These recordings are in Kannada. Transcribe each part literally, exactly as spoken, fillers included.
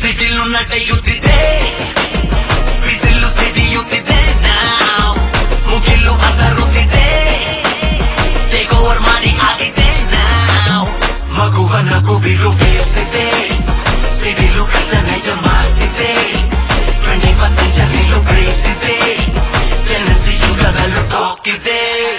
ಸಿಟಿಲು ನಡೆಯುತ್ತಿದೆ ಬಿಸಿಲು ಸಿಡಿಯುತ್ತಿದೆ ನಾವು ಮುಗಿಲು ಅದರುತ್ತಿದೆ ಟೇಕ್ ಓವರ್ ಮಾಡಿ ಆಗಿದೆ ನಾವು ಮಗುವ ನಗುವಿರು ಬೇಸಿದೆ ಸಿಡಿಲು ಕಚ್ಚನೆಯ ಮಾಸಿದೆ ಟ್ವೆಂಟಿ ಫಸ್ಟ್ ಸೆಂಚುರಿಲು ಗ್ರೇಸಿದೆ ಜನಸಿ ಯುಗದಲ್ಲೂ ಟಾಕ್ ಇದೆ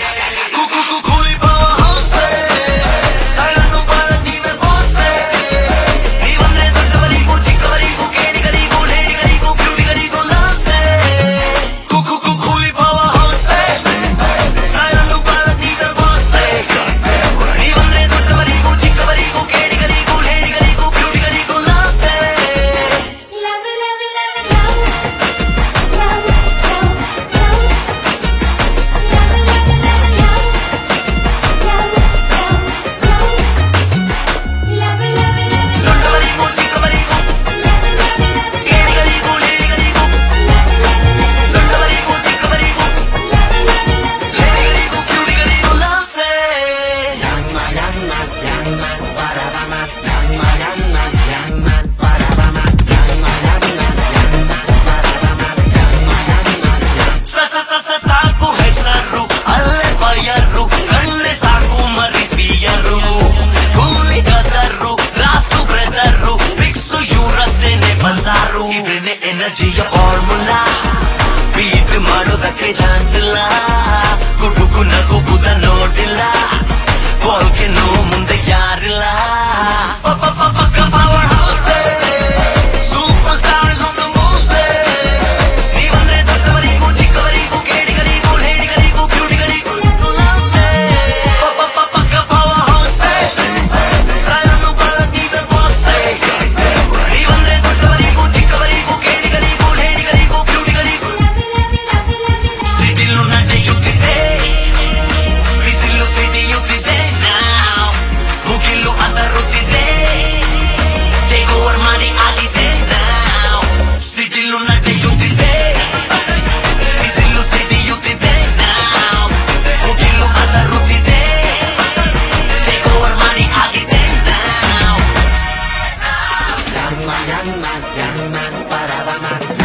ಸಾಕು ಹೆಸರು ಅಲ್ಲೇ ಫೈರು ಕಣ್ಣೆ ಸಾಕು ಮರಿ ಪಿಯರು ಕೂಲಿ ಗದರು ಲಾಸ್ಟು ಬ್ರೆದರು ಫಿಕ್ಸು ಇವ್ರದ್ದೇನೆ ಬಜಾರು ಇದೇನೆ ಎನರ್ಜಿಯ ಫಾರ್ಮುಲಾ ಬೀಟ್ ಮಾಡೋದಕ್ಕೆ ಚಾನ್ಸ್ ಇಲ್ಲ ಗುಡುಗು ನಗುವುದ ನೋಡಿಲ್ಲ ಬಾಲ್ಗೆನೋ ಮುಂದೆ ಯಾರಿಲ್ಲ power house super stars on the move ನೀವಂದ್ರೆ ದೊಡ್ಡವರಿಗೂ ಚಿಕ್ಕವರಿಗೂ ಕೇಡಿಗಳಿಗೂ ಲೇಡಿಗಳಿಗೂ ಬ್ಯೂಟಿಗಳಿಗೂ ಪವರ್ ಹೌಸ್ ಸ್ಟೈಲನ್ನು ಬಳದಿದ ಬಾಸ್ ನೀವಂದ್ರೆ ದೊಡ್ಡವರಿಗೂ ಚಿಕ್ಕವರಿಗೂ ಕೇಡಿಗಳಿಗೂ ಲೇಡಿಗಳಿಗೂ ಬ್ಯೂಟಿಗಳಿಗೂ ಸಿಡಿಲು ನಡೆಯುತ್ತಿದೆ ಬಿಸಿಲು ಸಿಡಿಯುತ್ತಿದೆ ನಾವು ಮುಗಿಲು ಅದರುತ್ತಿದೆ ಟೇಕ್ ಓವರ್ ಮಾಡಿ ಆಗಿದೆ ನಾವು ಸಿಡಿಲು ನಡೆಯುತ್ತಿದೆ ಬಿಸಿಲು ಸಿಡಿಯುತ್ತಿದೆ ನಾವು ಮುಗಿಲು ಅದರುತ್ತಿದೆ ಟೇಕ್ ಓವರ್ ಮಾಡಿ ಆಗಿದೆ ನಾವು Young man, young man, young man, para